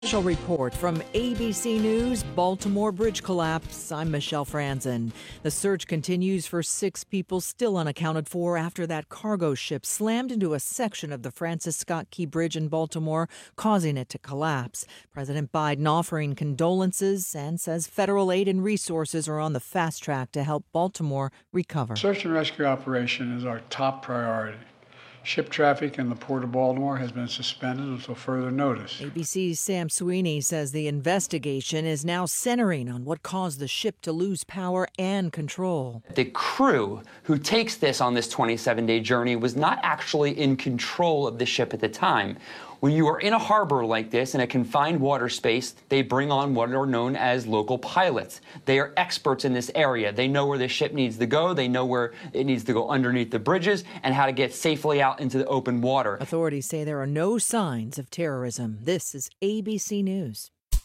Special report from ABC News, Baltimore bridge collapse. I'm Michelle Franzen. The search continues for 6 people still unaccounted for after that cargo ship slammed into a section of the Francis Scott Key Bridge in Baltimore, causing it to collapse. President Biden offering condolences and says federal aid and resources are on the fast track to help Baltimore recover. Search and rescue operation is our top priority. Ship traffic in the Port of Baltimore has been suspended until further notice. ABC's Sam Sweeney says the investigation is now centering on what caused the ship to lose power and control. The crew who takes this on this 27-day journey was not actually in control of the ship at the time. When you are in a harbor like this, in a confined water space, they bring on what are known as local pilots. They are experts in this area. They know where the ship needs to go. They know where it needs to go underneath the bridges and how to get safely out into the open water. Authorities say there are no signs of terrorism. This is ABC News.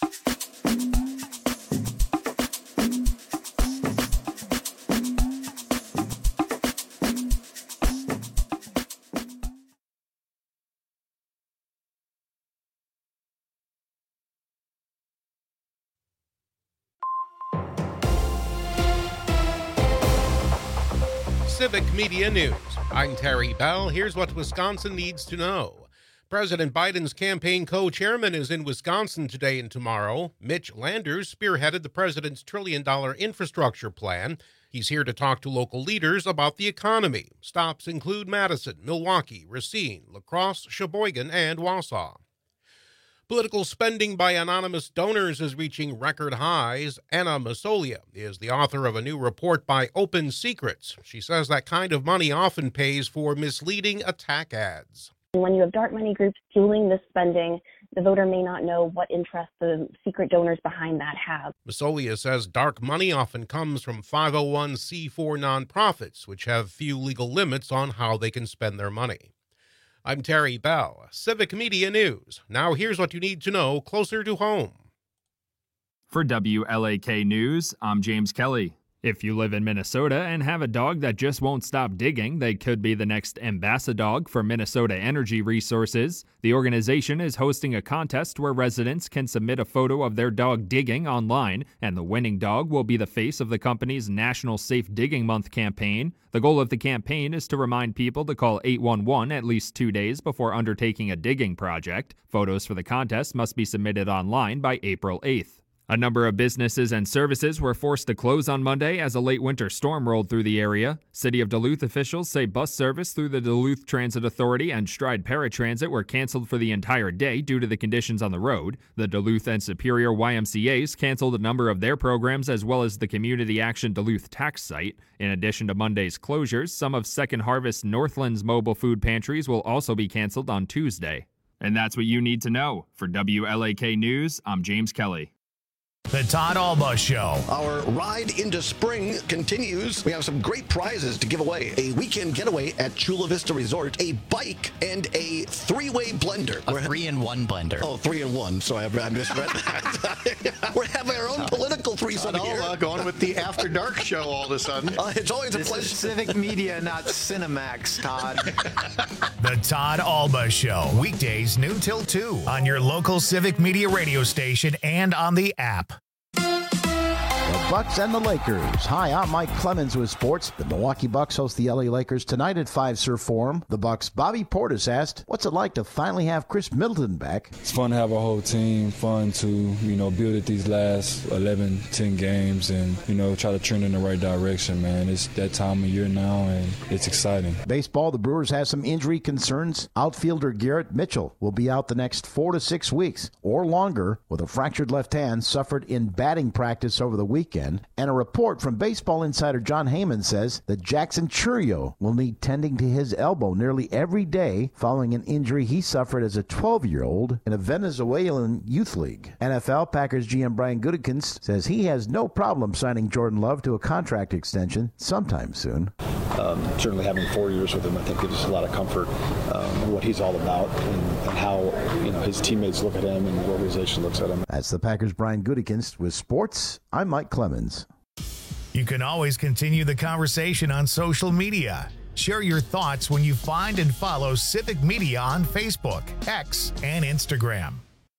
Civic Media News. I'm Terry Bell. Here's what Wisconsin needs to know. President Biden's campaign co-chairman is in Wisconsin today and tomorrow. Mitch Landers spearheaded the president's trillion-dollar infrastructure plan. He's here to talk to local leaders about the economy. Stops include Madison, Milwaukee, Racine, La Crosse, Sheboygan, and Wausau. Political spending by anonymous donors is reaching record highs. Anna Masolia is the author of a new report by Open Secrets. She says that kind of money often pays for misleading attack ads. When you have dark money groups fueling this spending, the voter may not know what interest the secret donors behind that have. Masolia says dark money often comes from 501c4 nonprofits, which have few legal limits on how they can spend their money. I'm Terry Bell, Civic Media News. Now here's what you need to know closer to home. For WLAK News, I'm James Kelly. If you live in Minnesota and have a dog that just won't stop digging, they could be the next Ambassadog for Minnesota Energy Resources. The organization is hosting a contest where residents can submit a photo of their dog digging online, and the winning dog will be the face of the company's National Safe Digging Month campaign. The goal of the campaign is to remind people to call 811 at least 2 days before undertaking a digging project. Photos for the contest must be submitted online by April 8th. A number of businesses and services were forced to close on Monday as a late winter storm rolled through the area. City of Duluth officials say bus service through the Duluth Transit Authority and Stride Paratransit were canceled for the entire day due to the conditions on the road. The Duluth and Superior YMCAs canceled a number of their programs as well as the Community Action Duluth tax site. In addition to Monday's closures, some of Second Harvest Northland's mobile food pantries will also be canceled on Tuesday. And that's what you need to know. For WLAK News, I'm James Kelly. The Todd Alba Show. Our ride into spring continues. We have some great prizes to give away. A weekend getaway at Chula Vista Resort, a bike, and a 3-way blender. A 3-in-1 blender. Oh, 3-in-1. So I misread that. We're having our own political threesome here. Going with the After Dark show all of a sudden. It's always a pleasure. This is Civic Media, not Cinemax, Todd. The Todd Alba Show. Weekdays noon till 2 on your local Civic Media radio station and on the app. The Bucks and the Lakers. Hi, I'm Mike Clemens with sports. The Milwaukee Bucks host the LA Lakers tonight at Fiserv Forum. The Bucks' Bobby Portis asked, what's it like to finally have Chris Middleton back? It's fun to have a whole team, fun to, build at these last 11, 10 games and, try to trend in the right direction, man. It's that time of year now, and it's exciting. Baseball, the Brewers have some injury concerns. Outfielder Garrett Mitchell will be out the next 4 to 6 weeks or longer with a fractured left hand suffered in batting practice over the weekend. And a report from baseball insider John Heyman says that Jackson Chourio will need tending to his elbow nearly every day following an injury he suffered as a 12-year-old in a Venezuelan youth league. NFL Packers GM Brian Gutekunst says he has no problem signing Jordan Love to a contract extension sometime soon. Certainly having 4 years with him, I think, gives us a lot of comfort in what he's all about and how his teammates look at him and the organization looks at him. That's the Packers' Brian Gutekunst with sports. I'm Mike Clemens. You can always continue the conversation on social media. Share your thoughts when you find and follow Civic Media on Facebook, X, and Instagram.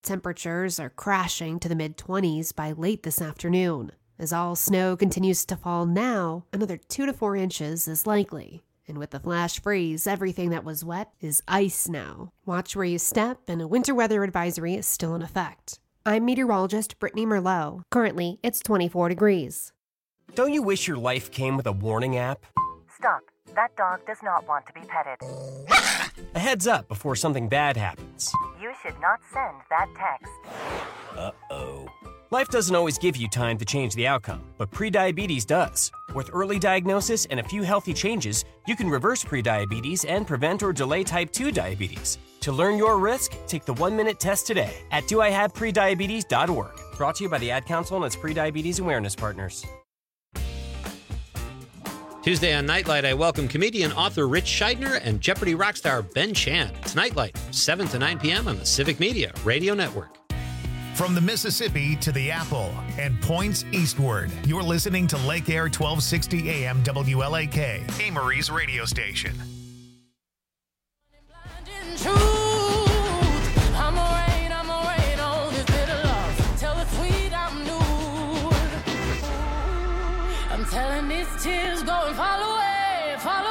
Temperatures are crashing to the mid-20s by late this afternoon. As all snow continues to fall now, another 2 to 4 inches is likely. And with the flash freeze, everything that was wet is ice now. Watch where you step, and a winter weather advisory is still in effect. I'm meteorologist Brittany Merlot. Currently, it's 24 degrees. Don't you wish your life came with a warning app? Stop. That dog does not want to be petted. A heads up before something bad happens. You should not send that text. Uh-oh. Life doesn't always give you time to change the outcome, but prediabetes does. With early diagnosis and a few healthy changes, you can reverse prediabetes and prevent or delay type 2 diabetes. To learn your risk, take the 1-minute test today at doihaveprediabetes.org. Brought to you by the Ad Council and its prediabetes awareness partners. Tuesday on Nightlight, I welcome comedian, author Rich Scheidner and Jeopardy rock star Ben Chan. It's Nightlight, 7 to 9 p.m. on the Civic Media Radio Network. From the Mississippi to the Apple and points eastward, you're listening to Lake Air 1260 AM WLAK, Amory's radio station. Telling these tears going fall away,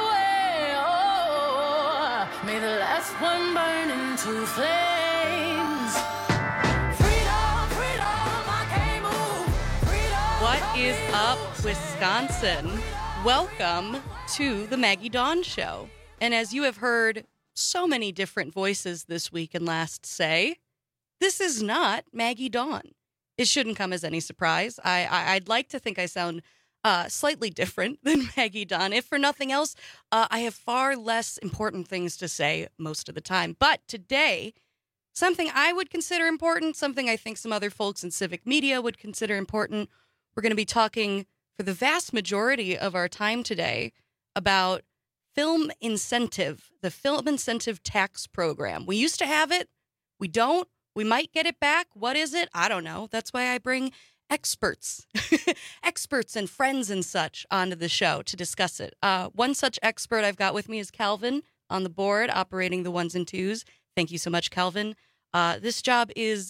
oh, may the last one burn into flames. Freedom, freedom, I can't move. Freedom. What is up, Wisconsin? Welcome to the Maggie Dawn Show. And as you have heard so many different voices this week and last say, this is not Maggie Dawn. It shouldn't come as any surprise. I'd like to think I sound slightly different than Maggie Dawn. If for nothing else, I have far less important things to say most of the time. But today, something I would consider important, something I think some other folks in civic media would consider important. We're going to be talking for the vast majority of our time today about film incentive, the film incentive tax program. We used to have it. We don't. We might get it back. What is it? I don't know. That's why I bring experts and friends and such onto the show to discuss it. One such expert I've got with me is Calvin on the board, operating the ones and twos. Thank you so much, Calvin. This job is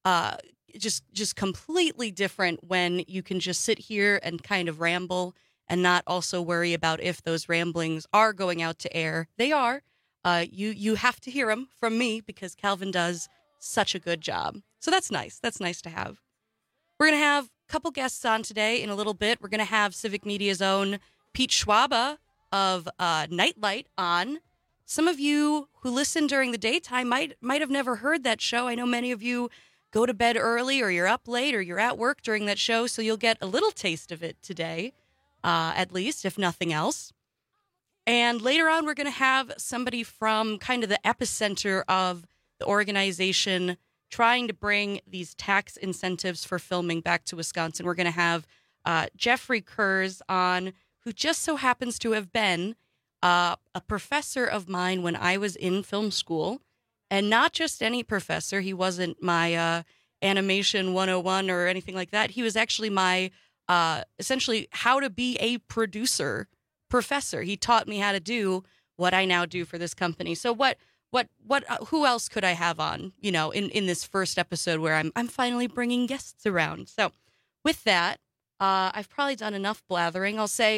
just completely different when you can just sit here and kind of ramble and not also worry about if those ramblings are going out to air. They are. You have to hear them from me because Calvin does such a good job. So that's nice. That's nice to have. We're going to have a couple guests on today in a little bit. We're going to have Civic Media's own Pete Schwaba of Nightlight on. Some of you who listen during the daytime might have never heard that show. I know many of you go to bed early or you're up late or you're at work during that show, so you'll get a little taste of it today, at least, if nothing else. And later on, we're going to have somebody from kind of the epicenter of the organization trying to bring these tax incentives for filming back to Wisconsin. We're going to have Jeffrey Kurz on, who just so happens to have been a professor of mine when I was in film school. And not just any professor. He wasn't my animation 101 or anything like that. He was actually my, essentially, how to be a producer professor. He taught me how to do what I now do for this company. So who else could I have on, in this first episode where I'm finally bringing guests around? So with that, I've probably done enough blathering. I'll say,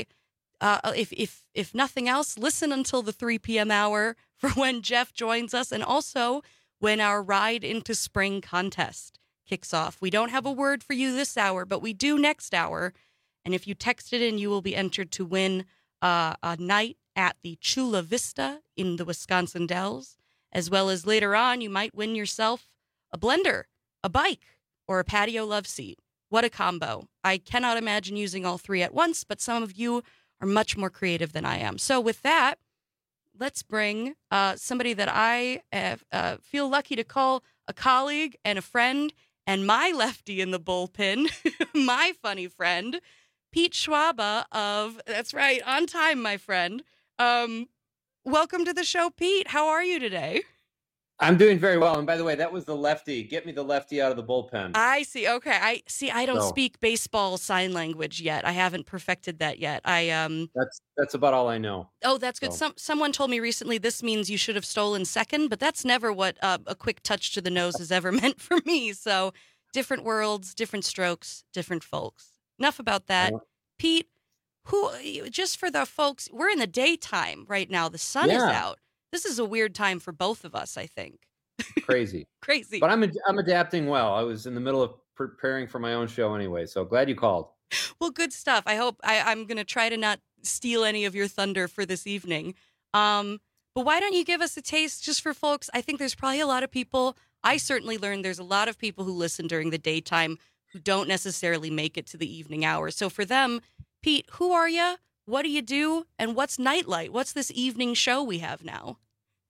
if nothing else, listen until the 3 p.m. hour for when Jeff joins us and also when our Ride into Spring contest kicks off. We don't have a word for you this hour, but we do next hour. And if you text it in, you will be entered to win a night at the Chula Vista in the Wisconsin Dells. As well as later on, you might win yourself a blender, a bike, or a patio love seat. What a combo. I cannot imagine using all three at once, but some of you are much more creative than I am. So with that, let's bring somebody that I feel lucky to call a colleague and a friend and my lefty in the bullpen, my funny friend, Pete Schwaba of, that's right, On Time, my friend. Welcome to the show, Pete. How are you today? I'm doing very well. And by the way, that was the lefty. Get me the lefty out of the bullpen. I see. Okay. I don't So- speak baseball sign language yet. I haven't perfected that yet. That's about all I know. Oh, that's good. So- Someone told me recently this means you should have stolen second, but that's never what a quick touch to the nose has ever meant for me. So different worlds, different strokes, different folks. Enough about that. Pete, just for the folks, we're in the daytime right now. The sun is out. This is a weird time for both of us, I think. Crazy. Crazy. But I'm adapting well. I was in the middle of preparing for my own show anyway, so glad you called. Well, good stuff. I hope I'm going to try to not steal any of your thunder for this evening. But why don't you give us a taste just for folks? I think there's probably a lot of people. I certainly learned there's a lot of people who listen during the daytime who don't necessarily make it to the evening hours. So for them, Pete, who are you? What do you do? And what's Nightlight? What's this evening show we have now?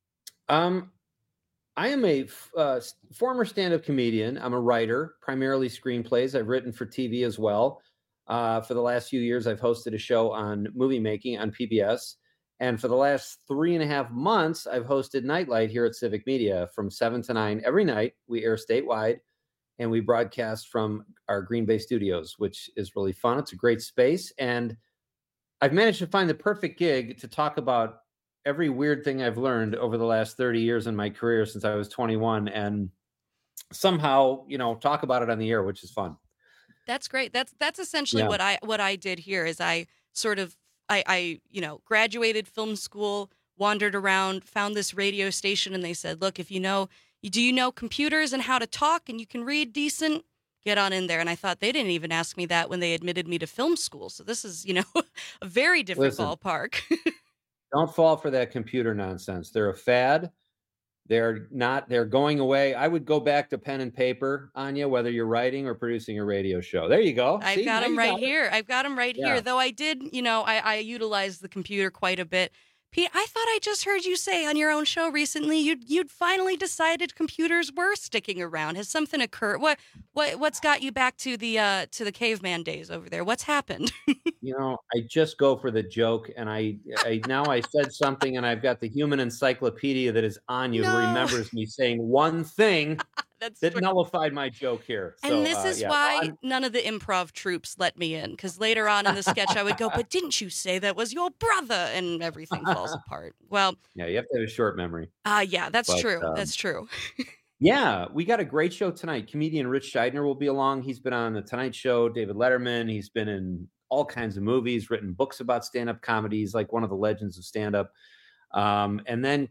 I am a former stand-up comedian. I'm a writer, primarily screenplays. I've written for TV as well. For the last few years, I've hosted a show on movie making on PBS. And for the last 3.5 months, I've hosted Nightlight here at Civic Media from 7 to 9 every night. We air statewide, and we broadcast from our Green Bay studios, which is really fun. It's a great space. And I've managed to find the perfect gig to talk about every weird thing I've learned over the last 30 years in my career since I was 21, and somehow, talk about it on the air, which is fun. That's great. That's essentially what I did here is I sort of I graduated film school, wandered around, found this radio station, and they said, look, if do you know computers and how to talk and you can read decent, get on in there. And I thought they didn't even ask me that when they admitted me to film school. So this is, a very different ballpark. Don't fall for that computer nonsense. They're a fad. They're going away. I would go back to pen and paper, Anya, whether you're writing or producing a radio show. There you go. I've got them right here. I've got them right here. Though I did, I utilized the computer quite a bit. Pete, I thought I just heard you say on your own show recently you'd finally decided computers were sticking around. Has something occurred? What's got you back to the caveman days over there? What's happened? I just go for the joke, and I said something, and I've got the human encyclopedia that is Anya who remembers me saying one thing that nullified my joke here. And this is why none of the improv troops let me in, because later on in the sketch I would go, but didn't you say that was your brother? And everything falls apart. Well, yeah, you have to have a short memory. Yeah, that's true. That's true. Yeah, we got a great show tonight. Comedian Rich Scheidner will be along. He's been on The Tonight Show, David Letterman. He's been in all kinds of movies, written books about stand-up comedies, like one of the legends of stand-up. And then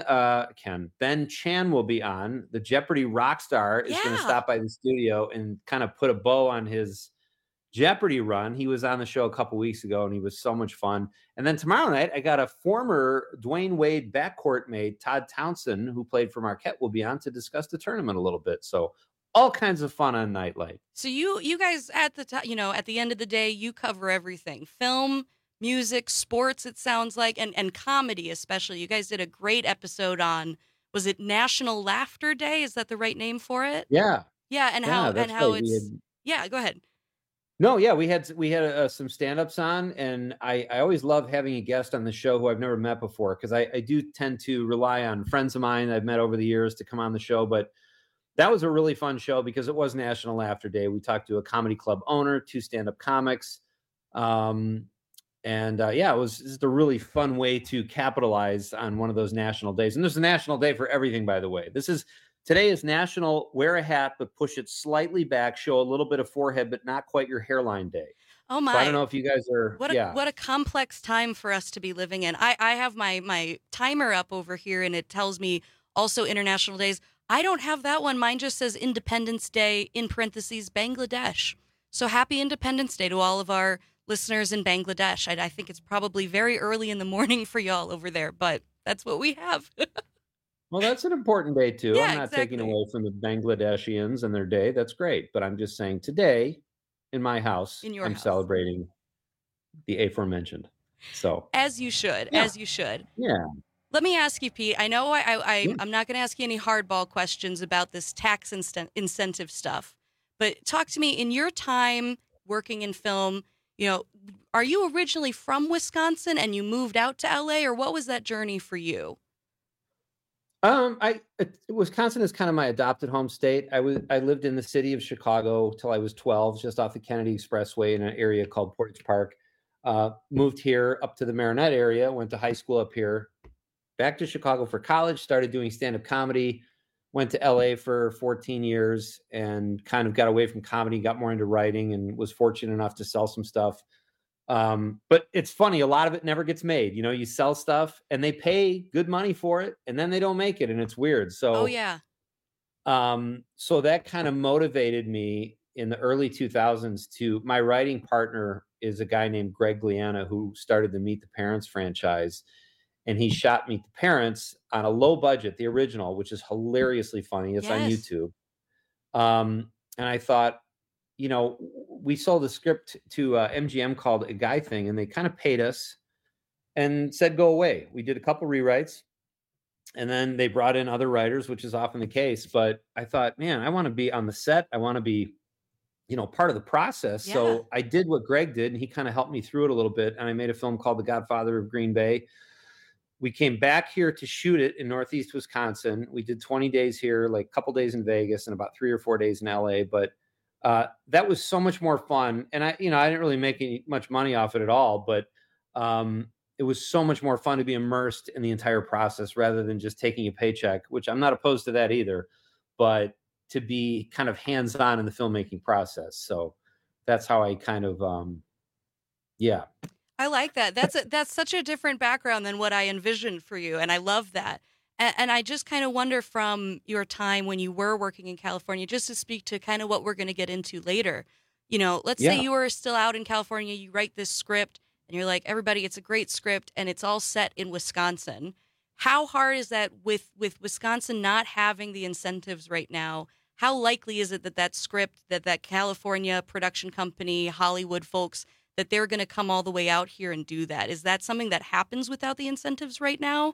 Ben Chan will be on. The Jeopardy rock star is going to stop by the studio and kind of put a bow on his Jeopardy run. He was on the show a couple weeks ago, and he was so much fun. And then tomorrow night, I got a former Dwayne Wade backcourt mate, Todd Townsend, who played for Marquette, will be on to discuss the tournament a little bit. So all kinds of fun on Nightlight. So you guys at the end of the day, you cover everything: film, music, sports. It sounds like, and comedy especially. You guys did a great episode on, was it National Laughter Day? Is that the right name for it? Yeah. Yeah, and how it's yeah. Go ahead. No, yeah, we had some stand-ups on, and I always love having a guest on the show who I've never met before, because I do tend to rely on friends of mine I've met over the years to come on the show. But that was a really fun show because it was National Laughter Day. We talked to a comedy club owner, 2 stand-up comics. It was just a really fun way to capitalize on one of those national days. And there's a national day for everything, by the way. Today is National Wear a Hat, but push it slightly back, show a little bit of forehead, but not quite your hairline day. Oh my! So I don't know if you guys are. What a complex time for us to be living in. I have my timer up over here, and it tells me also international days. I don't have that one. Mine just says Independence Day in parentheses Bangladesh. So happy Independence Day to all of our listeners in Bangladesh. I think it's probably very early in the morning for y'all over there, but that's what we have. Well, that's an important day, too. Yeah, I'm not taking away from the Bangladeshians and their day. That's great. But I'm just saying today, in my house, I'm celebrating the aforementioned. So As you should. Yeah. Let me ask you, Pete. I know I'm not going to ask you any hardball questions about this tax incentive stuff, but talk to me. In your time working in film, are you originally from Wisconsin and you moved out to LA, or what was that journey for you? Wisconsin is kind of my adopted home state. I lived in the city of Chicago till I was 12, just off the Kennedy Expressway in an area called Portage Park. Moved here up to the Marinette area, went to high school up here, back to Chicago for college, started doing stand-up comedy, went to LA for 14 years and kind of got away from comedy, got more into writing, and was fortunate enough to sell some stuff. But it's funny, a lot of it never gets made. You know, you sell stuff and they pay good money for it and then they don't make it, and it's weird. So, so that kind of motivated me in the early 2000s to, my writing partner is a guy named Greg Gliana, who started the Meet the Parents franchise. And he shot Meet the Parents on a low budget, the original, which is hilariously funny. It's on YouTube. And I thought, you know, we sold a script to MGM called A Guy Thing, and they kind of paid us and said, go away. We did a couple rewrites, and then they brought in other writers, which is often the case. But I thought, man, I want to be on the set. I want to be, you know, part of the process. Yeah. So I did what Greg did, and he kind of helped me through it a little bit. And I made a film called The Godfather of Green Bay. We came back here to shoot it in Northeast Wisconsin. We did 20 days here, like a couple days in Vegas and about 3 or 4 days in LA. But that was so much more fun. And I didn't really make much money off it at all, but it was so much more fun to be immersed in the entire process rather than just taking a paycheck, which I'm not opposed to that either, but to be kind of hands-on in the filmmaking process. So that's how I kind of, I like that. That's such a different background than what I envisioned for you, and I love that. And I just kind of wonder, from your time when you were working in California, just to speak to kind of what we're going to get into later. You know, let's say you were still out in California, you write this script, and you're like, everybody, it's a great script, and it's all set in Wisconsin. How hard is that with Wisconsin not having the incentives right now? How likely is it that script, that California production company, Hollywood folks, that they're going to come all the way out here and do that? Is that something that happens without the incentives right now?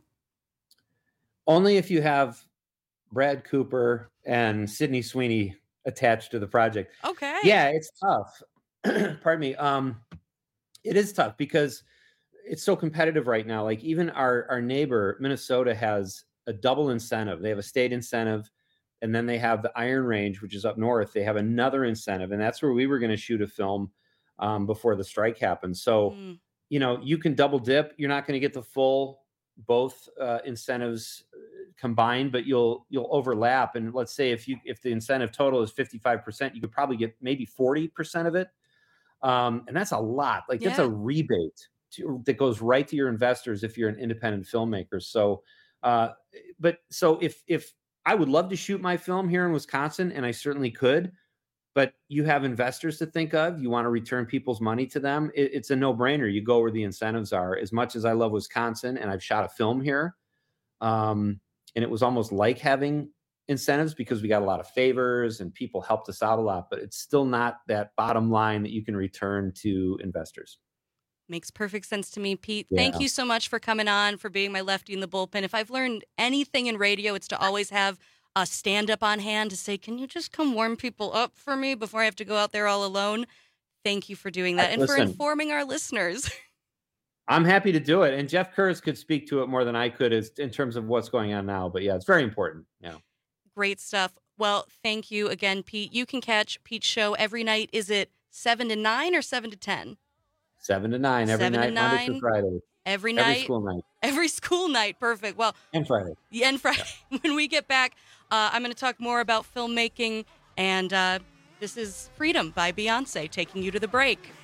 Only if you have Brad Cooper and Sydney Sweeney attached to the project. Okay. Yeah, it's tough. Pardon me. It is tough because it's so competitive right now. Like, even our neighbor, Minnesota, has a double incentive. They have a state incentive, and then they have the Iron Range, which is up north. They have another incentive, and that's where we were going to shoot a film before the strike happened. So, you know, you can double dip. You're not going to get the full both incentives combined, but you'll overlap. And let's say if the incentive total is 55%, you could probably get maybe 40% of it. And that's a lot. Like, that's a rebate that goes right to your investors if you're an independent filmmaker. So, so if I would love to shoot my film here in Wisconsin, and I certainly could, but you have investors to think of. You want to return people's money to them. It's a no-brainer. You go where the incentives are. As much as I love Wisconsin, and I've shot a film here, and it was almost like having incentives because we got a lot of favors and people helped us out a lot, but it's still not that bottom line that you can return to investors. Makes perfect sense to me, Pete. Yeah. Thank you so much for coming on, for being my lefty in the bullpen. If I've learned anything in radio, it's to always have a stand-up on hand to say, can you just come warm people up for me before I have to go out there all alone? Thank you for doing that and for informing our listeners. I'm happy to do it. And Jeff Kurz could speak to it more than I could in terms of what's going on now. But yeah, it's very important. Yeah. Great stuff. Well, thank you again, Pete. You can catch Pete's show every night. Is it 7 to 9 or 7 to 10? 7 to 9 every night, Monday through Friday. Every night. Every school night. Every school night. Perfect. Well, and Friday. Yeah, and Friday. Yeah. When we get back, I'm going to talk more about filmmaking. And this is Freedom by Beyonce, taking you to the break.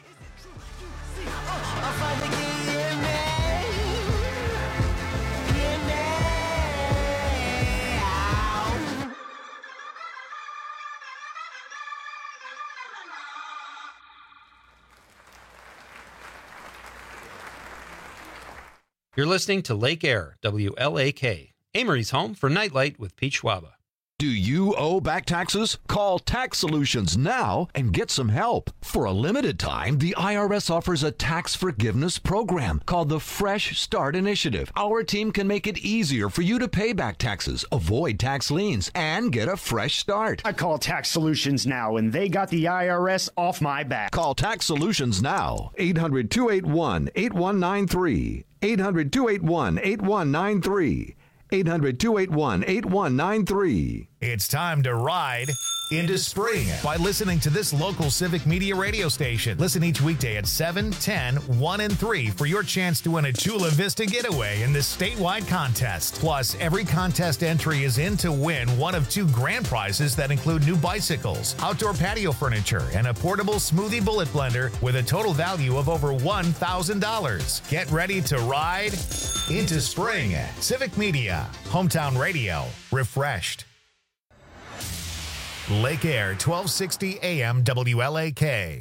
You're listening to Lake Air, WLAK, Amory's home for Nightlight with Pete Schwaba. Do you owe back taxes? Call Tax Solutions now and get some help. For a limited time, the IRS offers a tax forgiveness program called the Fresh Start Initiative. Our team can make it easier for you to pay back taxes, avoid tax liens, and get a fresh start. I call Tax Solutions now, and they got the IRS off my back. Call Tax Solutions now. 800-281-8193. 800-281-8193. 800-281-8193. It's time to ride into spring by listening to this local Civic Media radio station. Listen each weekday at 7, 10, 1, and 3 for your chance to win a Chula Vista getaway in this statewide contest. Plus, every contest entry is in to win one of 2 grand prizes that include new bicycles, outdoor patio furniture, and a portable smoothie bullet blender with a total value of over $1,000. Get ready to ride into spring. Civic Media, hometown radio, refreshed. Lake Air, 1260 AM WLAK.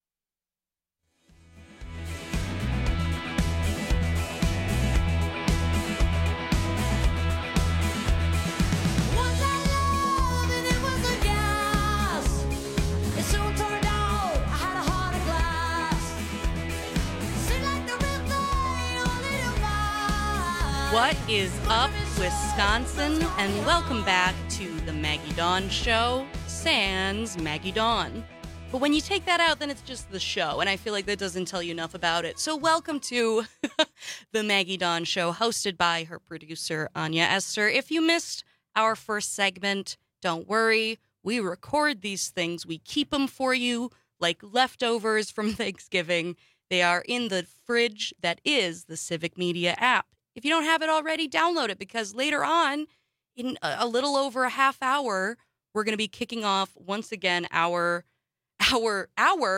What is up, Wisconsin? And welcome back to the Maggie Dawn Show, sans Maggie Dawn. But when you take that out, then it's just the show, and I feel like that doesn't tell you enough about it. So welcome to the Maggie Dawn Show, hosted by her producer, Anya Esther. If you missed our first segment, don't worry. We record these things. We keep them for you like leftovers from Thanksgiving. They are in the fridge that is the Civic Media app. If you don't have it already, download it, because later on, in a little over a half hour, we're going to be kicking off once again our hour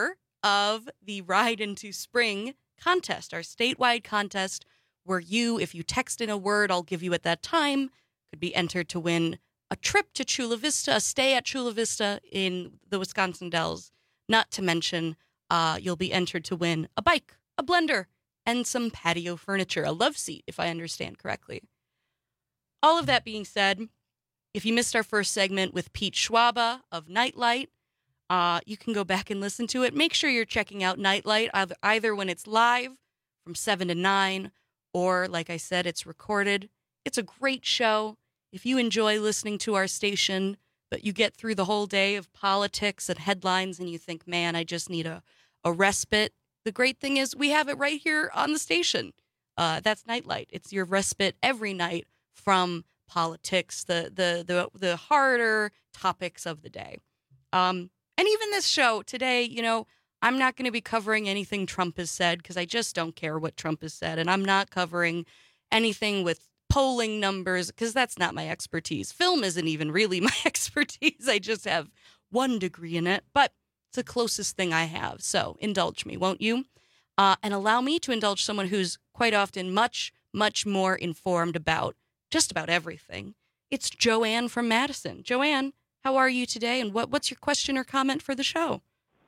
of the Ride into Spring contest, our statewide contest, where you, if you text in a word I'll give you at that time, could be entered to win a trip to Chula Vista, a stay at Chula Vista in the Wisconsin Dells. Not to mention, you'll be entered to win a bike, a blender, and some patio furniture, a love seat, if I understand correctly. All of that being said, if you missed our first segment with Pete Schwaba of Nightlight, you can go back and listen to it. Make sure you're checking out Nightlight, either when it's live from 7 to 9, or, like I said, it's recorded. It's a great show. If you enjoy listening to our station, but you get through the whole day of politics and headlines and you think, man, I just need a respite, the great thing is we have it right here on the station. That's Nightlight. It's your respite every night from politics, the harder topics of the day. And even this show today, you know, I'm not going to be covering anything Trump has said, because I just don't care what Trump has said. And I'm not covering anything with polling numbers, because that's not my expertise. Film isn't even really my expertise. I just have 1 degree in it. But it's the closest thing I have. So indulge me, won't you? And allow me to indulge someone who's quite often much, much more informed about just about everything. It's Joanne from Madison. Joanne, how are you today? And what's your question or comment for the show?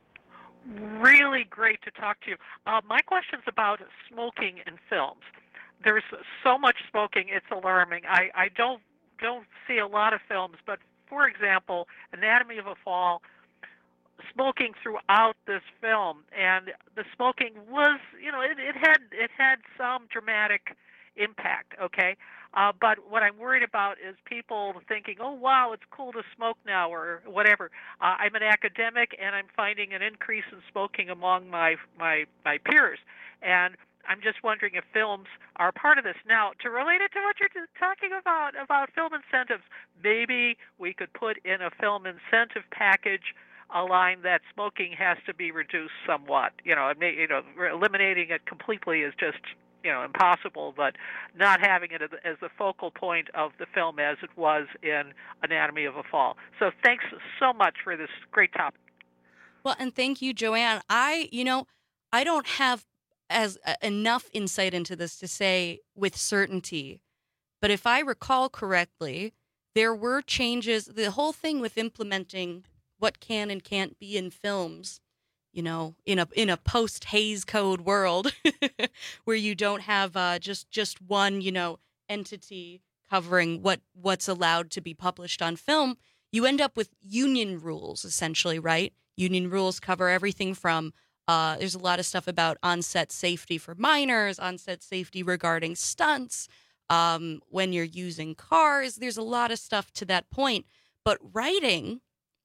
Really great to talk to you. My question's about smoking in films. There's so much smoking, it's alarming. I don't see a lot of films, but for example, Anatomy of a Fall, smoking throughout this film, and the smoking was, you know, it had some dramatic impact, okay? But what I'm worried about is people thinking, oh, wow, it's cool to smoke now, or whatever. I'm an academic, and I'm finding an increase in smoking among my peers, and I'm just wondering if films are part of this. Now, to relate it to what you're talking about film incentives, maybe we could put in a film incentive package a line that smoking has to be reduced somewhat. Eliminating it completely is just, impossible, but not having it as the focal point of the film as it was in Anatomy of a Fall. So thanks so much for this great topic. Well, and thank you, Joanne. I don't have enough insight into this to say with certainty, but if I recall correctly, there were changes. The whole thing with implementing what can and can't be in films, in a post-Hays Code world where you don't have just one, entity covering what's allowed to be published on film, you end up with union rules, essentially, right? Union rules cover everything from there's a lot of stuff about on-set safety for minors, on-set safety regarding stunts, when you're using cars. There's a lot of stuff to that point. But writing,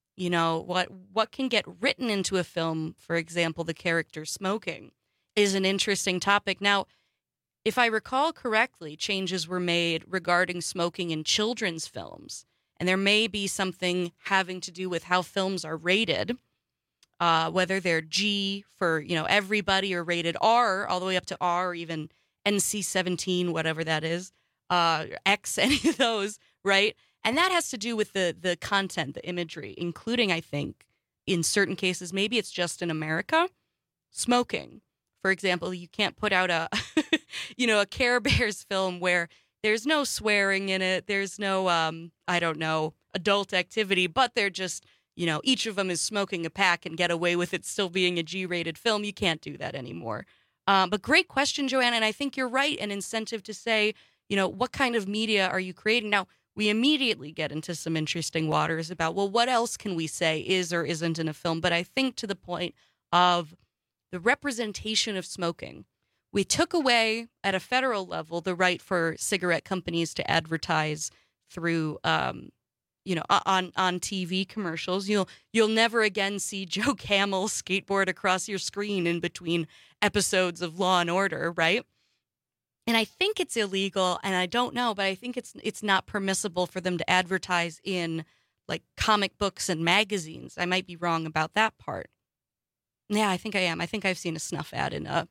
what can get written into a film, for example, the character smoking, is an interesting topic. Now, if I recall correctly, changes were made regarding smoking in children's films. And there may be something having to do with how films are rated, whether they're G for, everybody, or rated R all the way up to R, or even NC-17, whatever that is, X, any of those, right? And that has to do with the content, the imagery, including, I think, in certain cases, maybe it's just in America, smoking. For example, you can't put out a Care Bears film where there's no swearing in it. There's no, adult activity, but they're just, each of them is smoking a pack and get away with it still being a G-rated film. You can't do that anymore. But great question, Joanna, and I think you're right. An incentive to say, what kind of media are you creating? Now, we immediately get into some interesting waters about, well, what else can we say is or isn't in a film? But I think to the point of the representation of smoking, we took away at a federal level the right for cigarette companies to advertise through, on TV commercials. You'll never again see Joe Camel skateboard across your screen in between episodes of Law and Order, right? And I think it's illegal, and I don't know, but I think it's not permissible for them to advertise in like comic books and magazines. I might be wrong about that part. Yeah, I think I am. I think I've seen a snuff ad in a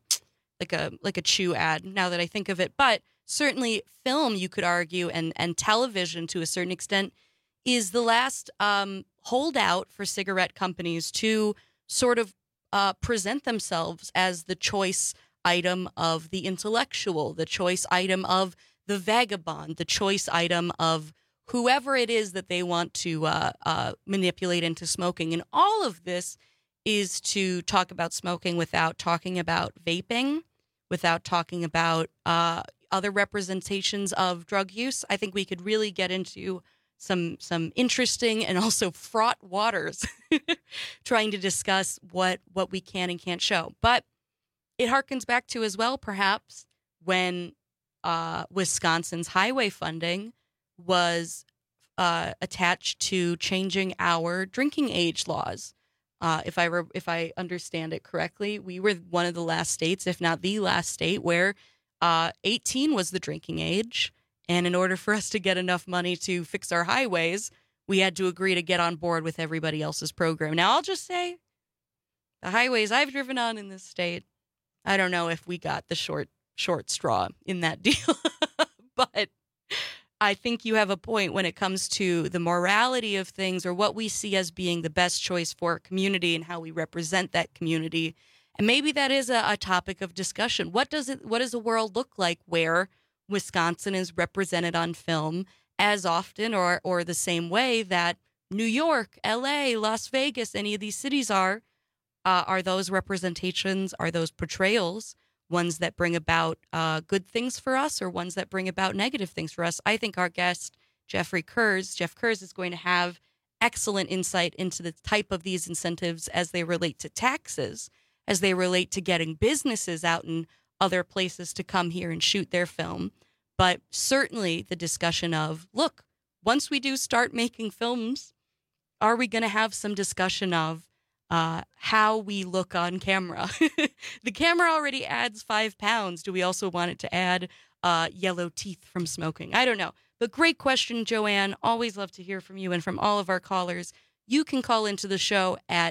chew ad now that I think of it. But certainly film, you could argue, and television to a certain extent is the last holdout for cigarette companies to sort of present themselves as the choice item of the intellectual, the choice item of the vagabond, the choice item of whoever it is that they want to manipulate into smoking. And all of this is to talk about smoking without talking about vaping, without talking about other representations of drug use. I think we could really get into some interesting and also fraught waters trying to discuss what we can and can't show. But it harkens back to as well, perhaps, when Wisconsin's highway funding was attached to changing our drinking age laws. If I understand it correctly, we were one of the last states, if not the last state, where 18 was the drinking age. And in order for us to get enough money to fix our highways, we had to agree to get on board with everybody else's program. Now, I'll just say, the highways I've driven on in this state, I don't know if we got the short straw in that deal. But I think you have a point when it comes to the morality of things, or what we see as being the best choice for a community and how we represent that community. And maybe that is a topic of discussion. What does a world look like where Wisconsin is represented on film as often or the same way that New York, LA, Las Vegas, any of these cities are those representations, are those portrayals ones that bring about good things for us or ones that bring about negative things for us? I think our guest, Jeff Kurz, is going to have excellent insight into the type of these incentives as they relate to taxes, as they relate to getting businesses out in other places to come here and shoot their film. But certainly the discussion of, look, once we do start making films, are we going to have some discussion of how we look on camera? The camera already adds 5 pounds. Do we also want it to add yellow teeth from smoking? I don't know. But great question, Joanne. Always love to hear from you and from all of our callers. You can call into the show at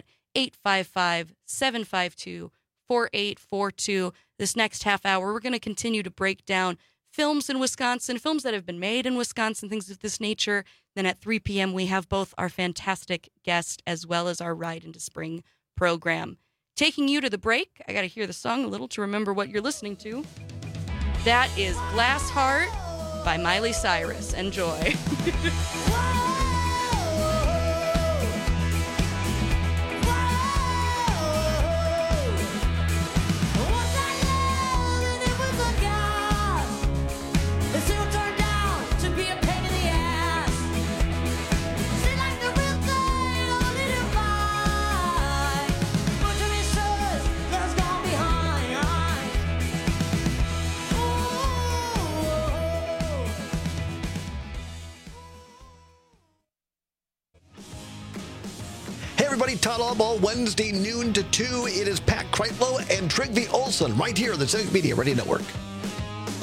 855-752-4842. This next half hour, we're going to continue to break down films in Wisconsin, films that have been made in Wisconsin, things of this nature. Then at 3 p.m., we have both our fantastic guest as well as our Ride into Spring program. Taking you to the break, I got to hear the song a little to remember what you're listening to. That is Glass Heart by Miley Cyrus. Enjoy. Everybody, Todd Allball, Wednesday noon to 2. It is Pat Kreitlow and Trygve Olsen right here on the Civic Media Radio Network.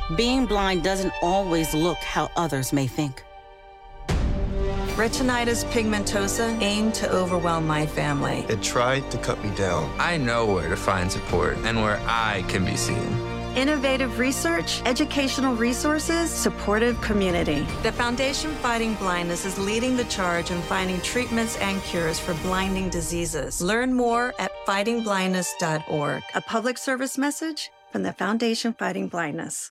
Being blind doesn't always look how others may think. Retinitis pigmentosa aimed to overwhelm my family. It tried to cut me down. I know where to find support and where I can be seen. Innovative research, educational resources, supportive community. The Foundation Fighting Blindness is leading the charge in finding treatments and cures for blinding diseases. Learn more at fightingblindness.org. A public service message from the Foundation Fighting Blindness.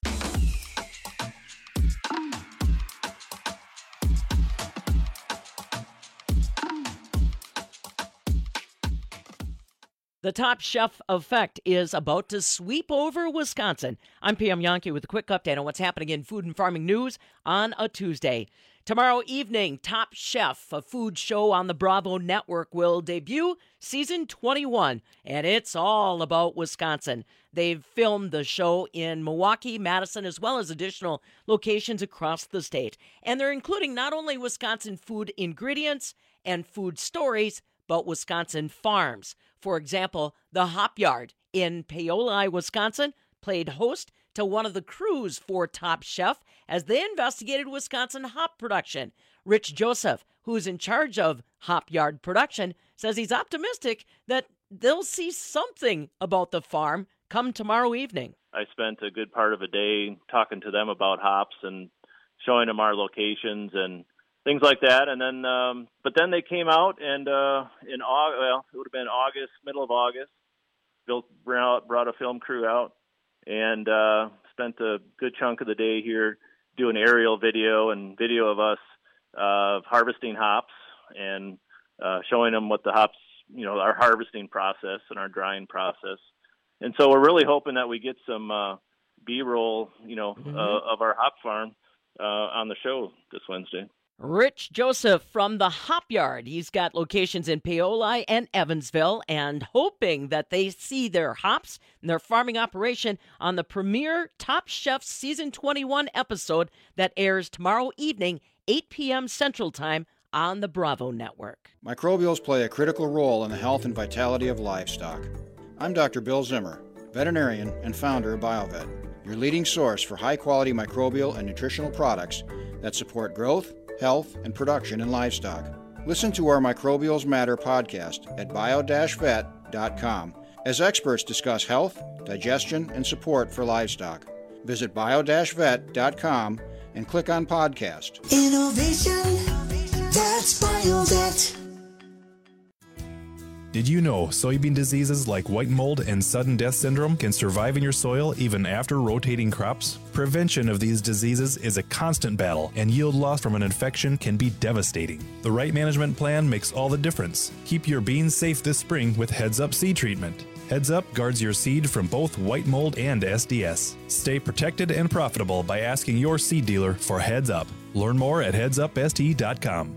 The Top Chef effect is about to sweep over Wisconsin. I'm PM Yankee with a quick update on what's happening in food and farming news on a Tuesday. Tomorrow evening, Top Chef, a food show on the Bravo Network, will debut season 21, and it's all about Wisconsin. They've filmed the show in Milwaukee, Madison, as well as additional locations across the state. And they're including not only Wisconsin food ingredients and food stories, but Wisconsin farms. For example, the Hop Yard in Paoli, Wisconsin, played host to one of the crews for Top Chef as they investigated Wisconsin hop production. Rich Joseph, who's in charge of Hop Yard production, says he's optimistic that they'll see something about the farm come tomorrow evening. I spent a good part of a day talking to them about hops and showing them our locations and things like that, and then, but then they came out, and it would have been August, middle of August. Bill brought a film crew out, and spent a good chunk of the day here doing aerial video and video of us harvesting hops and showing them what the hops, our harvesting process and our drying process. And so we're really hoping that we get some B-roll, of our hop farm on the show this Wednesday. Rich Joseph from the Hop Yard. He's got locations in Paoli and Evansville, and hoping that they see their hops and their farming operation on the premiere Top Chef Season 21 episode that airs tomorrow evening, 8 p.m. Central Time on the Bravo Network. Microbials play a critical role in the health and vitality of livestock. I'm Dr. Bill Zimmer, veterinarian and founder of BioVet, your leading source for high-quality microbial and nutritional products that support growth, health, and production in livestock. Listen to our Microbials Matter podcast at bio-vet.com as experts discuss health, digestion, and support for livestock. Visit bio-vet.com and click on podcast. Innovation, that's BioVet. Did you know soybean diseases like white mold and sudden death syndrome can survive in your soil even after rotating crops? Prevention of these diseases is a constant battle, and yield loss from an infection can be devastating. The right management plan makes all the difference. Keep your beans safe this spring with Heads Up seed treatment. Heads Up guards your seed from both white mold and SDS. Stay protected and profitable by asking your seed dealer for Heads Up. Learn more at headsupst.com.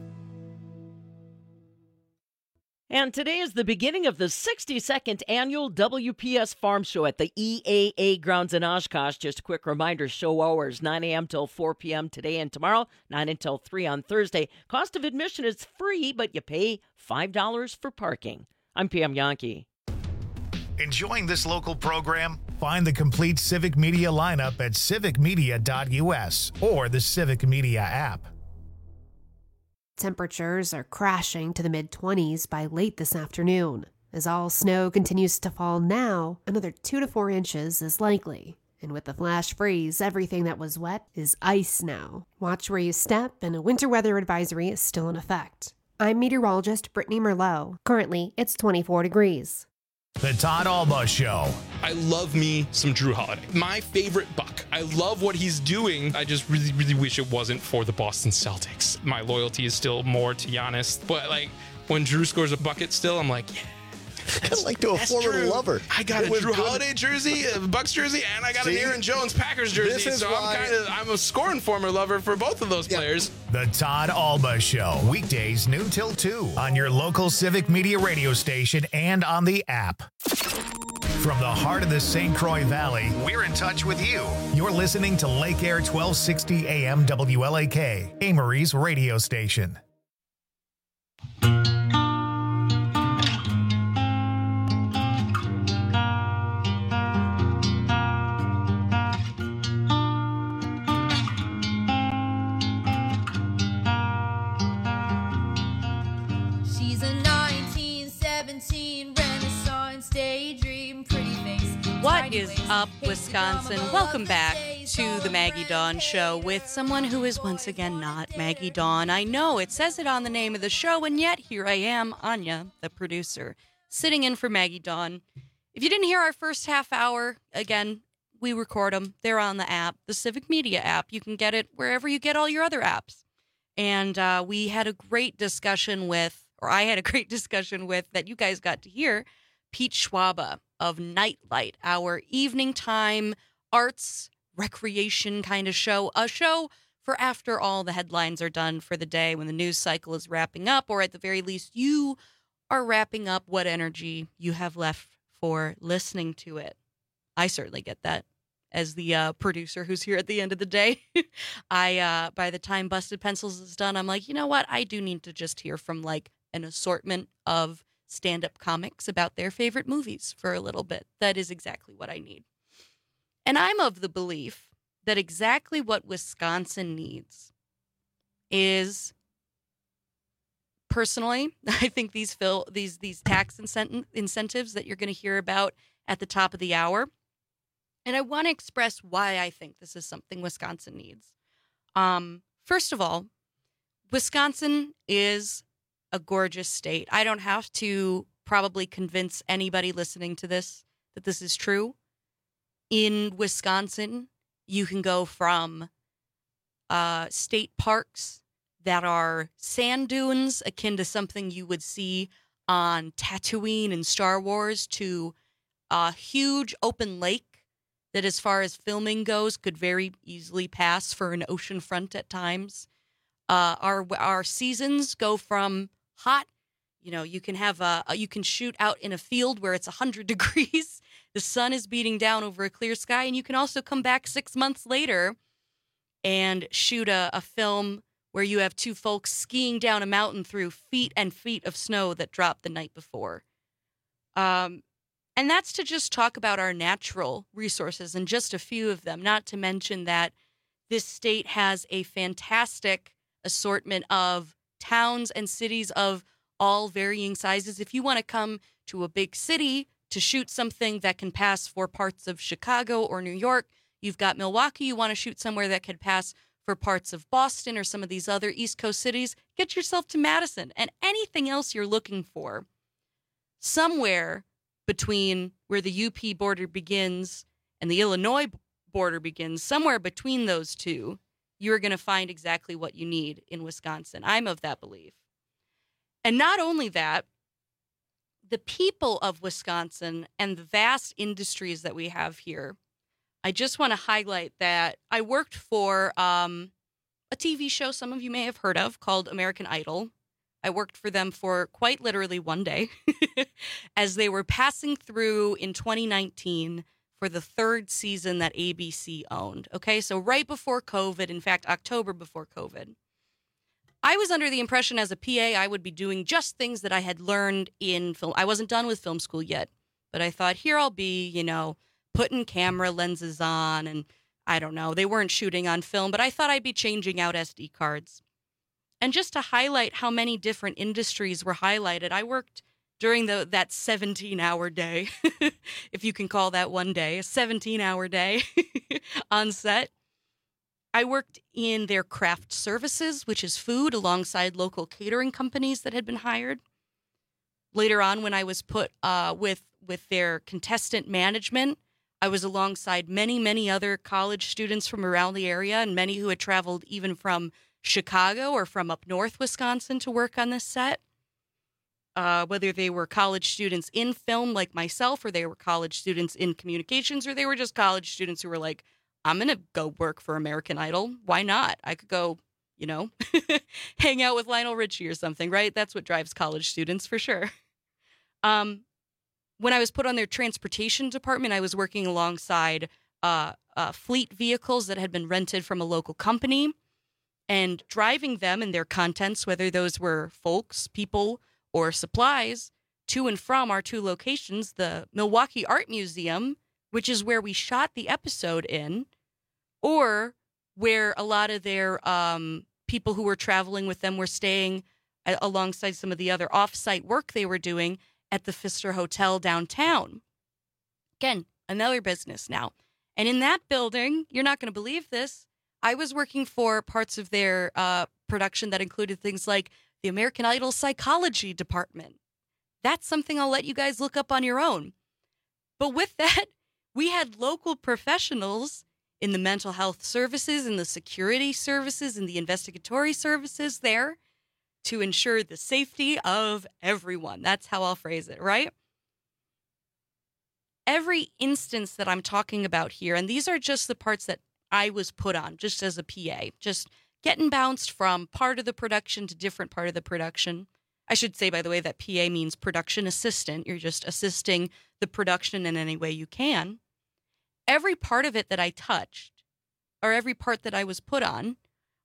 And today is the beginning of the 62nd annual WPS Farm Show at the EAA grounds in Oshkosh. Just a quick reminder, show hours 9 a.m. till 4 p.m. today and tomorrow, 9 until 3 on Thursday. Cost of admission is free, but you pay $5 for parking. I'm PM Yankee. Enjoying this local program? Find the complete Civic Media lineup at civicmedia.us or the Civic Media app. Temperatures are crashing to the mid-20s by late this afternoon. As all snow continues to fall now, another 2 to 4 inches is likely. And with the flash freeze, everything that was wet is ice now. Watch where you step, and a winter weather advisory is still in effect. I'm meteorologist Brittany Merlot. Currently, it's 24 degrees. The Todd Alba Show. I love me some Drew Holiday. My favorite Buck. I love what he's doing. I just really, really wish it wasn't for the Boston Celtics. My loyalty is still more to Giannis. But, when Drew scores a bucket still, I'm like, yeah. Kind of like to a former Drew. lover. I got a Drew Holiday jersey, a Bucks jersey, and I got an Aaron Jones Packers jersey. So I'm a scoring former lover for both of those players. The Todd Alba Show. Weekdays noon till 2 on your local Civic Media radio station and on the app. From the heart of the St. Croix Valley, we're in touch with you. You're listening to Lake Air 1260 AM WLAK, Amory's radio station. 17, Renaissance, daydream, pretty face. What is up, Wisconsin? Welcome back to the Maggie Dawn Show with someone who is once again not Maggie Dawn. I know it says it on the name of the show, and yet here I am, Anya, the producer, sitting in for Maggie Dawn. If you didn't hear our first half hour, again, we record them. They're on the app, the Civic Media app. You can get it wherever you get all your other apps. And we had a great discussion with, or I had a great discussion with, that you guys got to hear, Pete Schwaba of Nightlight, our evening time arts recreation kind of show, a show for after all the headlines are done for the day, when the news cycle is wrapping up, or at the very least you are wrapping up what energy you have left for listening to it. I certainly get that as the producer who's here at the end of the day. By the time Busted Pencils is done, I'm like, you know what? I do need to just hear from like an assortment of stand-up comics about their favorite movies for a little bit. That is exactly what I need. And I'm of the belief that exactly what Wisconsin needs is, personally, I think these tax incentives that you're going to hear about at the top of the hour. And I want to express why I think this is something Wisconsin needs. First of all, Wisconsin is a gorgeous state. I don't have to probably convince anybody listening to this that this is true. In Wisconsin, you can go from state parks that are sand dunes akin to something you would see on Tatooine and Star Wars, to a huge open lake that, as far as filming goes, could very easily pass for an oceanfront at times. Our seasons go from hot, you can have you can shoot out in a field where it's 100 degrees. The sun is beating down over a clear sky, and you can also come back 6 months later and shoot a film where you have two folks skiing down a mountain through feet and feet of snow that dropped the night before. And that's to just talk about our natural resources, and just a few of them, not to mention that this state has a fantastic assortment of towns and cities of all varying sizes. If you want to come to a big city to shoot something that can pass for parts of Chicago or New York, you've got Milwaukee. You want to shoot somewhere that could pass for parts of Boston or some of these other East Coast cities, get yourself to Madison. And anything else you're looking for, somewhere between where the UP border begins and the Illinois border begins, somewhere between those two, you're going to find exactly what you need in Wisconsin. I'm of that belief. And not only that, the people of Wisconsin and the vast industries that we have here, I just want to highlight that I worked for a TV show some of you may have heard of called American Idol. I worked for them for quite literally one day as they were passing through in 2019 for the third season that ABC owned. Okay, so right before COVID, in fact, October before COVID. I was under the impression as a PA I would be doing just things that I had learned in film. I wasn't done with film school yet, but I thought, here I'll be, putting camera lenses on, and I don't know, they weren't shooting on film, but I thought I'd be changing out SD cards. And just to highlight how many different industries were highlighted, I worked during that 17-hour day, if you can call that one day, a 17-hour day on set. I worked in their craft services, which is food, alongside local catering companies that had been hired. Later on, when I was put with their contestant management, I was alongside many, many other college students from around the area, and many who had traveled even from Chicago or from up north Wisconsin to work on this set. Whether they were college students in film like myself, or they were college students in communications, or they were just college students who were like, I'm going to go work for American Idol. Why not? I could go, hang out with Lionel Richie or something, right? That's what drives college students for sure. When I was put on their transportation department, I was working alongside fleet vehicles that had been rented from a local company and driving them and their contents, whether those were folks, people, or supplies, to and from our two locations, the Milwaukee Art Museum, which is where we shot the episode in, or where a lot of their people who were traveling with them were staying alongside some of the other off-site work they were doing at the Pfister Hotel downtown. Again, another business now. And in that building, you're not going to believe this, I was working for parts of their production that included things like the American Idol psychology department. That's something I'll let you guys look up on your own. But with that, we had local professionals in the mental health services, in the security services, in the investigatory services there to ensure the safety of everyone. That's how I'll phrase it, right? Every instance that I'm talking about here, and these are just the parts that I was put on just as a PA, just getting bounced from part of the production to different part of the production. I should say, by the way, that PA means production assistant. You're just assisting the production in any way you can. Every part of it that I touched, or every part that I was put on,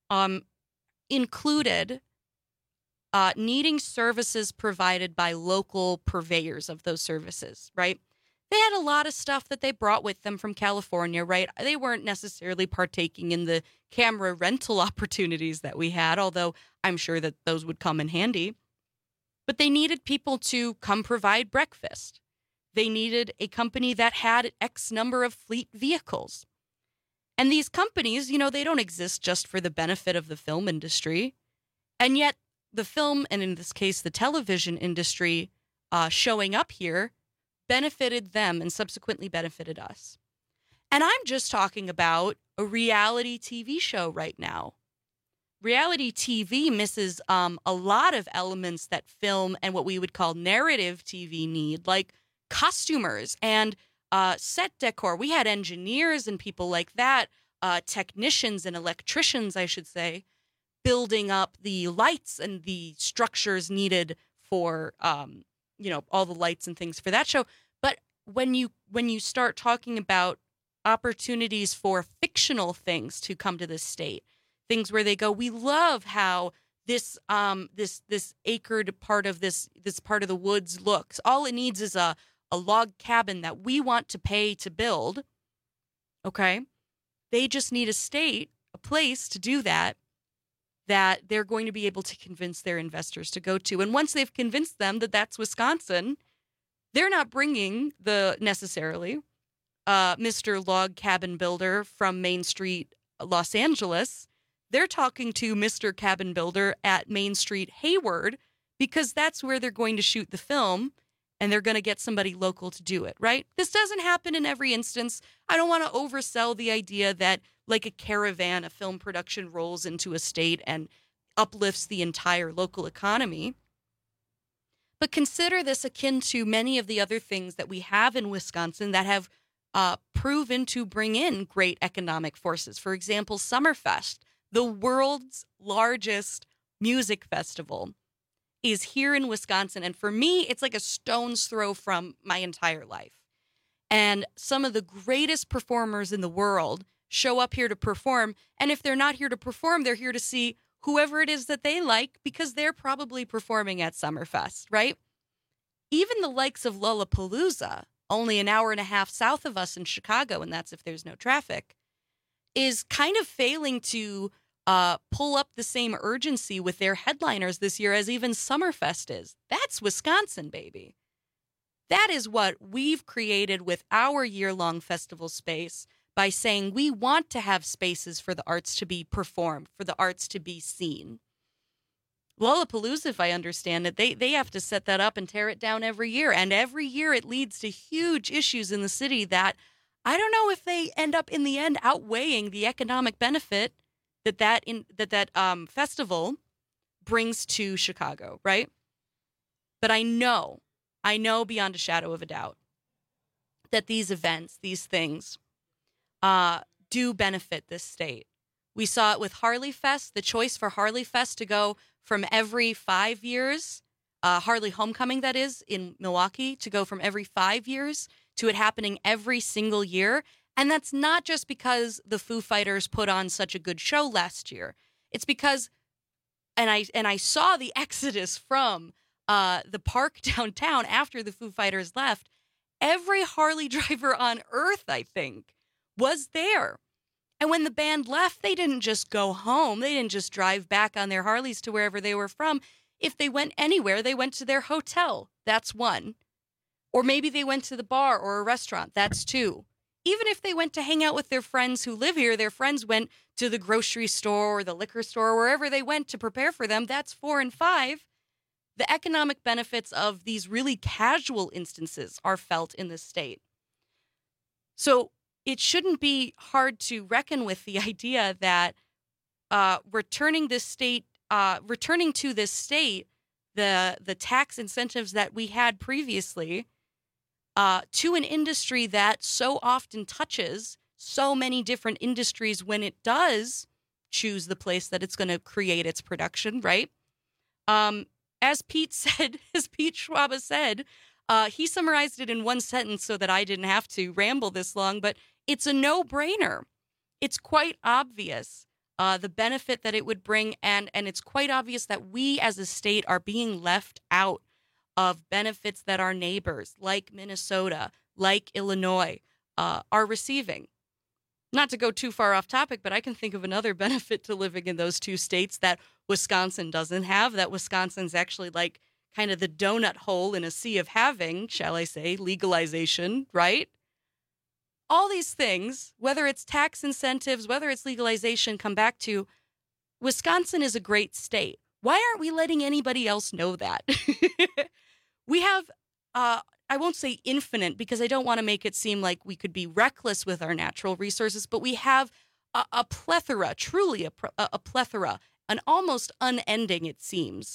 included needing services provided by local purveyors of those services, right? They had a lot of stuff that they brought with them from California, right? They weren't necessarily partaking in the camera rental opportunities that we had, although I'm sure that those would come in handy. But they needed people to come provide breakfast. They needed a company that had X number of fleet vehicles. And these companies, you know, they don't exist just for the benefit of the film industry. And yet the film, and in this case, the television industry showing up here, benefited them and subsequently benefited us. And I'm just talking about a reality TV show right now. Reality TV misses a lot of elements that film and what we would call narrative TV need, like costumers and set decor. We had engineers and people like that, technicians and electricians, I should say, building up the lights and the structures needed for, all the lights and things for that show. But when you start talking about opportunities for fictional things to come to this state, things where they go, we love how this acred part of this part of the woods looks. All it needs is a log cabin that we want to pay to build. Okay, they just need a place to do that they're going to be able to convince their investors to go to. And once they've convinced them that that's Wisconsin, they're not bringing necessarily Mr. Log Cabin Builder from Main Street, Los Angeles. They're talking to Mr. Cabin Builder at Main Street, Hayward, because that's where they're going to shoot the film, and they're going to get somebody local to do it, right? This doesn't happen in every instance. I don't want to oversell the idea that, like a caravan, a film production rolls into a state and uplifts the entire local economy. But consider this akin to many of the other things that we have in Wisconsin that have proven to bring in great economic forces. For example, Summerfest, the world's largest music festival, is here in Wisconsin. And for me, it's like a stone's throw from my entire life. And some of the greatest performers in the world show up here to perform. And if they're not here to perform, they're here to see whoever it is that they like, because they're probably performing at Summerfest, right? Even the likes of Lollapalooza, only an hour and a half south of us in Chicago, and that's if there's no traffic, is kind of failing to pull up the same urgency with their headliners this year as even Summerfest is. That's Wisconsin, baby. That is what we've created with our year-long festival space by saying we want to have spaces for the arts to be performed, for the arts to be seen. Lollapalooza, if I understand it, they have to set that up and tear it down every year. And every year it leads to huge issues in the city that I don't know if they end up in the end outweighing the economic benefit that festival brings to Chicago, right? But I know beyond a shadow of a doubt that these events, these things, do benefit this state. We saw it with Harley Fest, the choice for Harley Fest to go from every 5 years, Harley Homecoming, that is, in Milwaukee, to go from every 5 years to it happening every single year. And that's not just because the Foo Fighters put on such a good show last year. It's because, and I saw the exodus from the park downtown after the Foo Fighters left. Every Harley driver on earth, I think, was there. And when the band left, they didn't just go home. They didn't just drive back on their Harleys to wherever they were from. If they went anywhere, they went to their hotel. That's one. Or maybe they went to the bar or a restaurant. That's two. Even if they went to hang out with their friends who live here, their friends went to the grocery store or the liquor store, or wherever they went to prepare for them. That's 4 and 5. The economic benefits of these really casual instances are felt in this state. So it shouldn't be hard to reckon with the idea that returning to this state the tax incentives that we had previously to an industry that so often touches so many different industries when it does choose the place that it's going to create its production, right? As Pete Schwab said, he summarized it in one sentence so that I didn't have to ramble this long, but it's a no-brainer. It's quite obvious the benefit that it would bring, and it's quite obvious that we as a state are being left out of benefits that our neighbors, like Minnesota, like Illinois, are receiving. Not to go too far off topic, but I can think of another benefit to living in those two states that Wisconsin doesn't have, that Wisconsin's actually like kind of the donut hole in a sea of having, shall I say, legalization, right? All these things, whether it's tax incentives, whether it's legalization, come back to Wisconsin is a great state. Why aren't we letting anybody else know that? We have, I won't say infinite because I don't want to make it seem like we could be reckless with our natural resources, but we have a plethora, truly a plethora, an almost unending, it seems,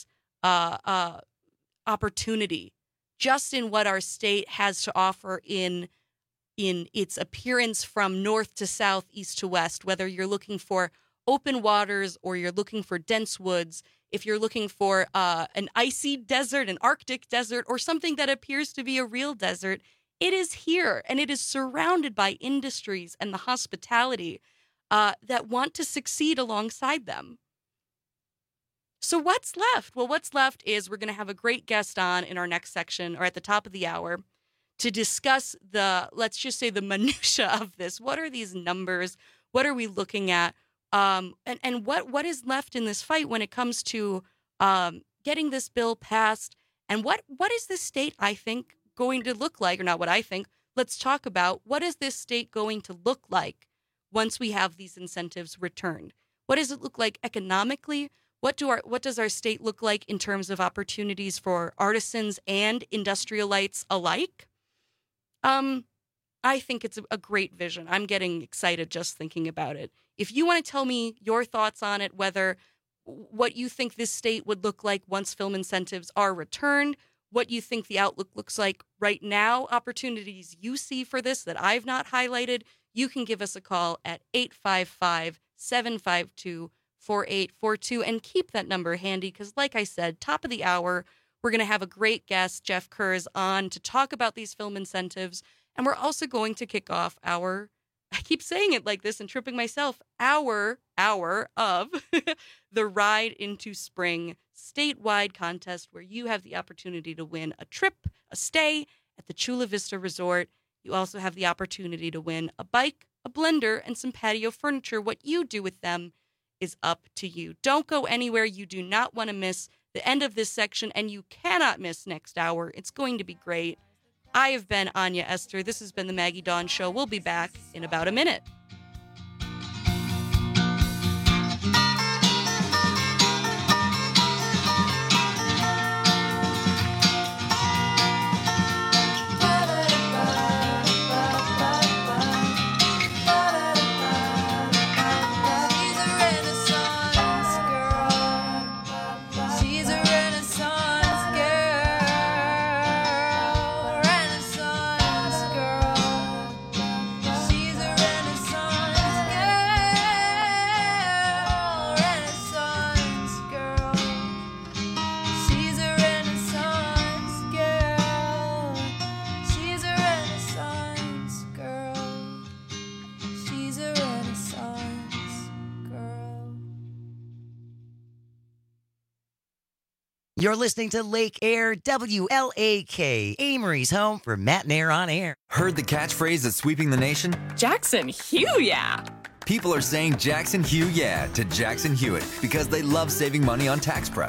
opportunity just in what our state has to offer in its appearance from north to south, east to west, whether you're looking for open waters or you're looking for dense woods, if you're looking for an icy desert, an Arctic desert, or something that appears to be a real desert, it is here, and it is surrounded by industries and the hospitality that want to succeed alongside them. So what's left? Well, what's left is we're going to have a great guest on in our next section, or at the top of the hour, to discuss let's just say the minutia of this. What are these numbers? What are we looking at? And what is left in this fight when it comes to getting this bill passed? And what is this state, I think, going to look like? Or not what I think. Let's talk about what is this state going to look like once we have these incentives returned? What does it look like economically? What does our state look like in terms of opportunities for artisans and industrialites alike? I think it's a great vision. I'm getting excited just thinking about it. If you want to tell me your thoughts on it, what you think this state would look like once film incentives are returned, what you think the outlook looks like right now, opportunities you see for this that I've not highlighted, you can give us a call at 855-752-4842 and keep that number handy because, like I said, top of the hour, we're going to have a great guest, Jeff Kurz, on to talk about these film incentives. And we're also going to kick off I keep saying it like this and tripping myself, our hour of the Ride into Spring statewide contest where you have the opportunity to win a trip, a stay at the Chula Vista Resort. You also have the opportunity to win a bike, a blender, and some patio furniture. What you do with them is up to you. Don't go anywhere. You do not want to miss the end of this section, and you cannot miss next hour. It's going to be great. I have been Anya Esther. This has been the Maggie Dawn Show. We'll be back in about a minute. You're listening to Lake Air, WLAK, Amory's home for Matt and Air on Air. Heard the catchphrase that's sweeping the nation? Jackson Hugh, yeah. People are saying Jackson Hugh, yeah, to Jackson Hewitt because they love saving money on tax prep.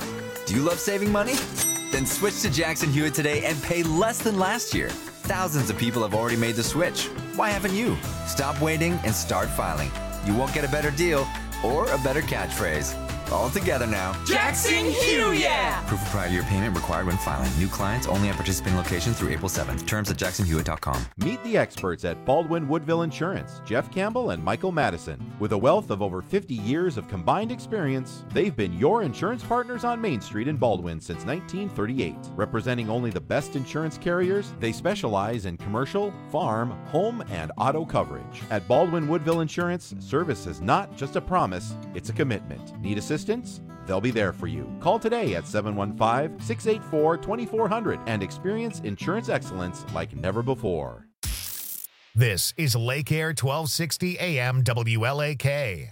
Do you love saving money? Then switch to Jackson Hewitt today and pay less than last year. Thousands of people have already made the switch. Why haven't you? Stop waiting and start filing. You won't get a better deal or a better catchphrase. All together now. Jackson Hewitt! Proof of prior year payment required when filing. New clients only at participating locations through April 7th. Terms at jacksonhewitt.com. Meet the experts at Baldwin Woodville Insurance, Jeff Campbell and Michael Madison. With a wealth of over 50 years of combined experience, they've been your insurance partners on Main Street in Baldwin since 1938. Representing only the best insurance carriers, they specialize in commercial, farm, home, and auto coverage. At Baldwin Woodville Insurance, service is not just a promise, it's a commitment. Need assistance? They'll be there for you. Call today at 715-684-2400 and experience insurance excellence like never before. This is Lake Air 1260 AM WLAK.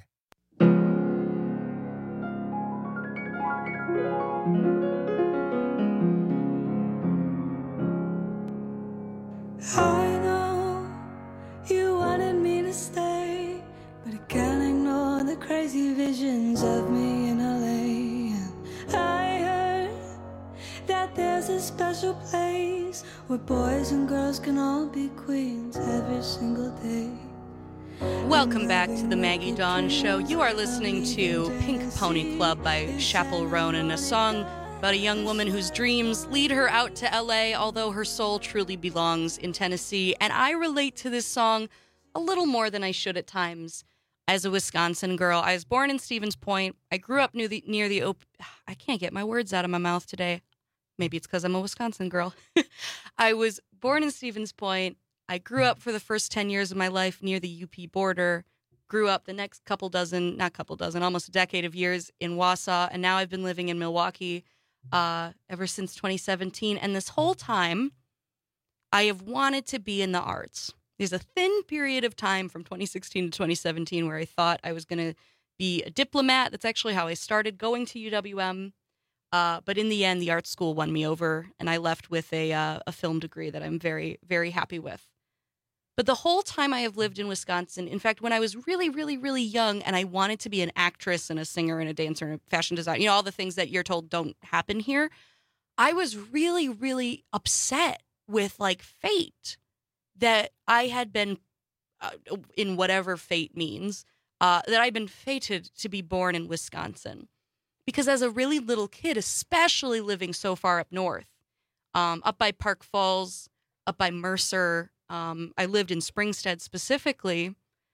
I know you wanted me to stay, but I can't ignore the crazy visions of me in LA. And I heard that there's a special place where boys and girls can all be queens every single day. Welcome back to the Maggie Dawn Show. You are listening to Pink Pony Club by Chappell Ronan, a song about a young woman whose dreams lead her out to LA, although her soul truly belongs in Tennessee. And I relate to this song a little more than I should at times. As a Wisconsin girl, I was born in Stevens Point. I grew up near the I can't get my words out of my mouth today. Maybe it's because I'm a Wisconsin girl. I was born in Stevens Point. I grew up for the first 10 years of my life near the UP border. Grew up the next almost a decade of years in Wausau. And now I've been living in Milwaukee ever since 2017. And this whole time, I have wanted to be in the arts. There's a thin period of time from 2016 to 2017 where I thought I was going to be a diplomat. That's actually how I started going to UWM. But in the end, the art school won me over, and I left with a film degree that I'm very, very happy with. But the whole time I have lived in Wisconsin, in fact, when I was really, really, really young and I wanted to be an actress and a singer and a dancer and a fashion designer, all the things that you're told don't happen here, I was really, really upset with fate that I had been, in whatever fate means, that I'd been fated to be born in Wisconsin. Because as a really little kid, especially living so far up north, up by Park Falls, up by Mercer, I lived in Springstead specifically,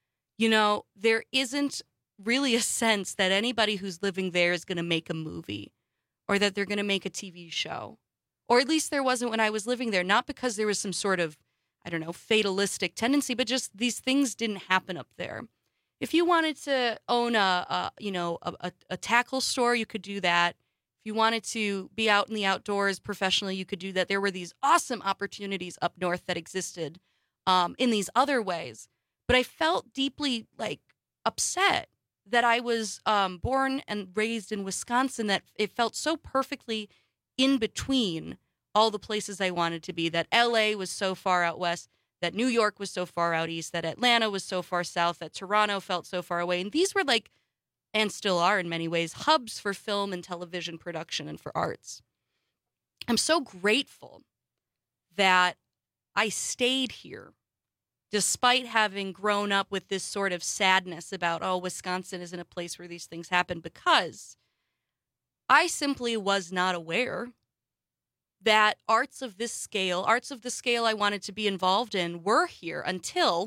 there isn't really a sense that anybody who's living there is going to make a movie or that they're going to make a TV show. Or at least there wasn't when I was living there, not because there was some sort of, fatalistic tendency, but just these things didn't happen up there. If you wanted to own a tackle store, you could do that. If you wanted to be out in the outdoors professionally, you could do that. There were these awesome opportunities up north that existed in these other ways. But I felt deeply upset that I was born and raised in Wisconsin, that it felt so perfectly in between all the places I wanted to be, that LA was so far out west, that New York was so far out east, that Atlanta was so far south, that Toronto felt so far away. And these were and still are in many ways, hubs for film and television production and for arts. I'm so grateful that I stayed here, despite having grown up with this sort of sadness about, Wisconsin isn't a place where these things happen, because I simply was not aware that arts of the scale I wanted to be involved in were here until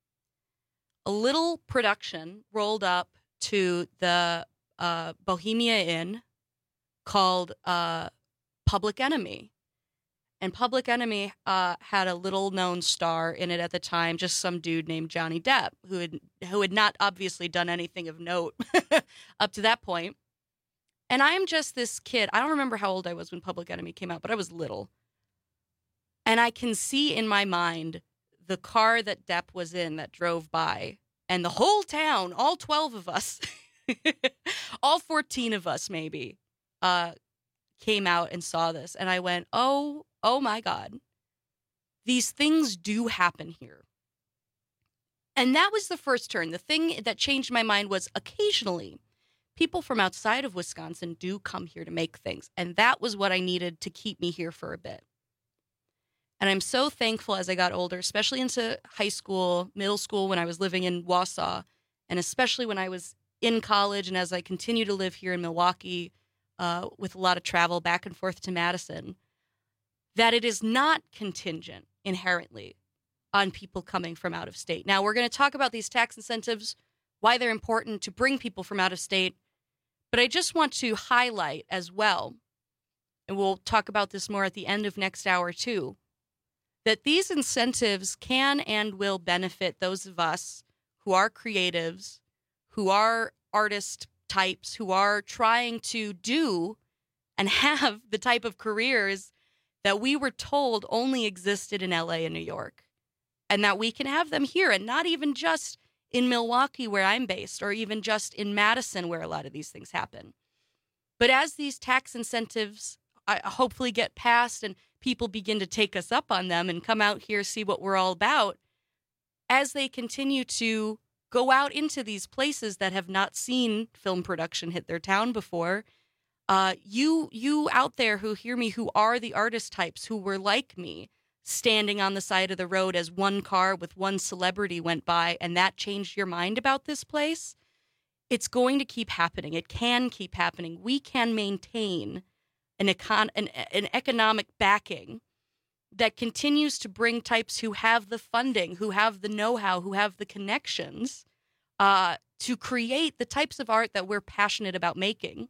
a little production rolled up to the Bohemia Inn called Public Enemy. And Public Enemy had a little-known star in it at the time, just some dude named Johnny Depp, who had not obviously done anything of note up to that point. And I'm just this kid. I don't remember how old I was when Public Enemy came out, but I was little. And I can see in my mind the car that Depp was in that drove by, and the whole town, all 12 of us, all 14 of us maybe, came out and saw this. And I went, oh my God, these things do happen here. And that was the first turn. The thing that changed my mind was occasionally people from outside of Wisconsin do come here to make things. And that was what I needed to keep me here for a bit. And I'm so thankful as I got older, especially into high school, middle school, when I was living in Wausau, and especially when I was in college and as I continue to live here in Milwaukee with a lot of travel back and forth to Madison, that it is not contingent inherently on people coming from out of state. Now, we're going to talk about these tax incentives, why they're important to bring people from out of state, but I just want to highlight as well, and we'll talk about this more at the end of next hour too, that these incentives can and will benefit those of us who are creatives, who are artist types, who are trying to do and have the type of careers that we were told only existed in LA and New York, and that we can have them here, and not even just in Milwaukee where I'm based, or even just in Madison where a lot of these things happen. But as these tax incentives hopefully get passed and people begin to take us up on them and come out here, see what we're all about, as they continue to go out into these places that have not seen film production hit their town before, you out there who hear me, who are the artist types, who were like me, standing on the side of the road as one car with one celebrity went by, and that changed your mind about this place, it's going to keep happening. It can keep happening. We can maintain an economic backing that continues to bring types who have the funding, who have the know-how, who have the connections to create the types of art that we're passionate about making.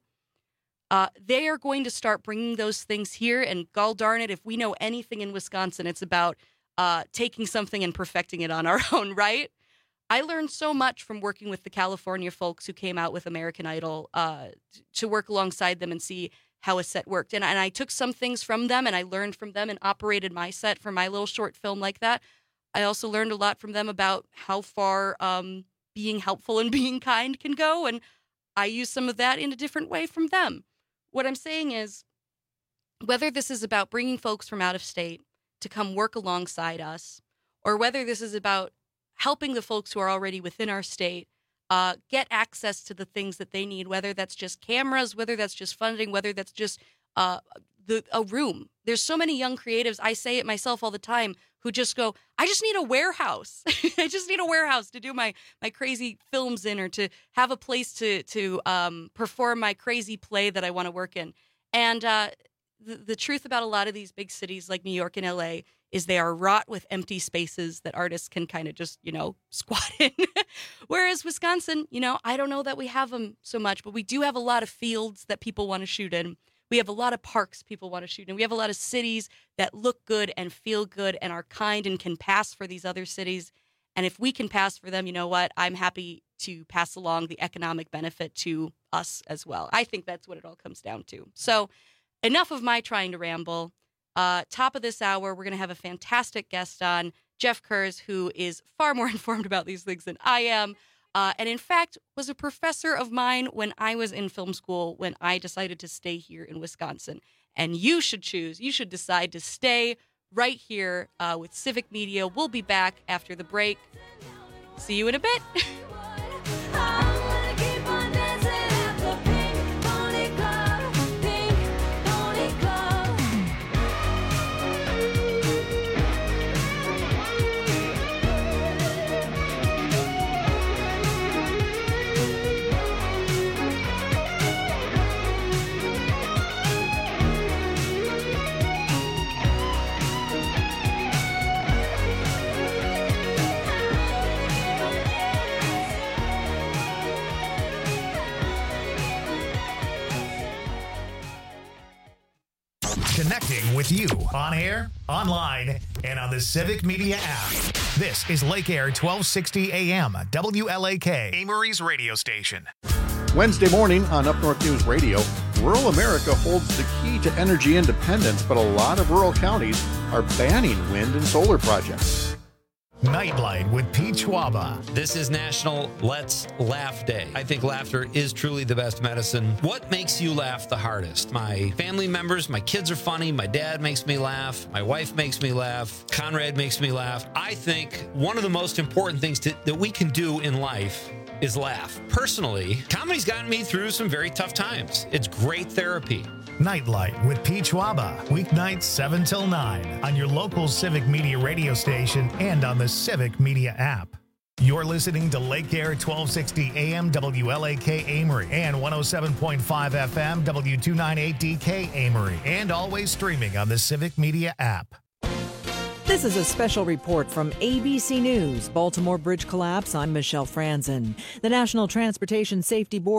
They are going to start bringing those things here, and gall darn it, if we know anything in Wisconsin, it's about taking something and perfecting it on our own, right? I learned so much from working with the California folks who came out with American Idol to work alongside them and see how a set worked. And I took some things from them, and I learned from them and operated my set for my little short film like that. I also learned a lot from them about how far being helpful and being kind can go, and I use some of that in a different way from them. What I'm saying is, whether this is about bringing folks from out of state to come work alongside us, or whether this is about helping the folks who are already within our state get access to the things that they need, whether that's just cameras, whether that's just funding, whether that's just a room. There's so many young creatives, I say it myself all the time, who just go, I just need a warehouse. I just need a warehouse to do my crazy films in, or to have a place to perform my crazy play that I want to work in. And the truth about a lot of these big cities like New York and LA is they are wrought with empty spaces that artists can kind of just, squat in. Whereas Wisconsin, I don't know that we have them so much, but we do have a lot of fields that people want to shoot in. We have a lot of parks people want to shoot in. We have a lot of cities that look good and feel good and are kind and can pass for these other cities. And if we can pass for them, you know what? I'm happy to pass along the economic benefit to us as well. I think that's what it all comes down to. So enough of my trying to ramble. Top of this hour, we're going to have a fantastic guest on, Jeff Kurz, who is far more informed about these things than I am. And in fact, was a professor of mine when I was in film school, when I decided to stay here in Wisconsin. And you should decide to stay right here with Civic Media. We'll be back after the break. See you in a bit. Connecting with you on air, online, and on the Civic Media app. This is Lake Air 1260 AM, WLAK, Amory's radio station. Wednesday morning on Up North News Radio, rural America holds the key to energy independence, but a lot of rural counties are banning wind and solar projects. Nightlight with Pete Schwaba. This is National Let's Laugh Day. I think laughter is truly the best medicine. What makes you laugh the hardest? My family members, my kids are funny, my dad makes me laugh, my wife makes me laugh, Conrad makes me laugh. I think one of the most important things that we can do in life is laugh. Personally, comedy's gotten me through some very tough times. It's great therapy. Nightlight with Peach Waba, weeknights 7 till 9 on your local Civic Media radio station and on the Civic Media app. You're listening to Lake Air 1260 AM WLAK Amory and 107.5 FM W298DK Amory, and always streaming on the Civic Media app. This is a special report from ABC News. Baltimore bridge collapse. I'm Michelle Franzen. The National Transportation Safety Board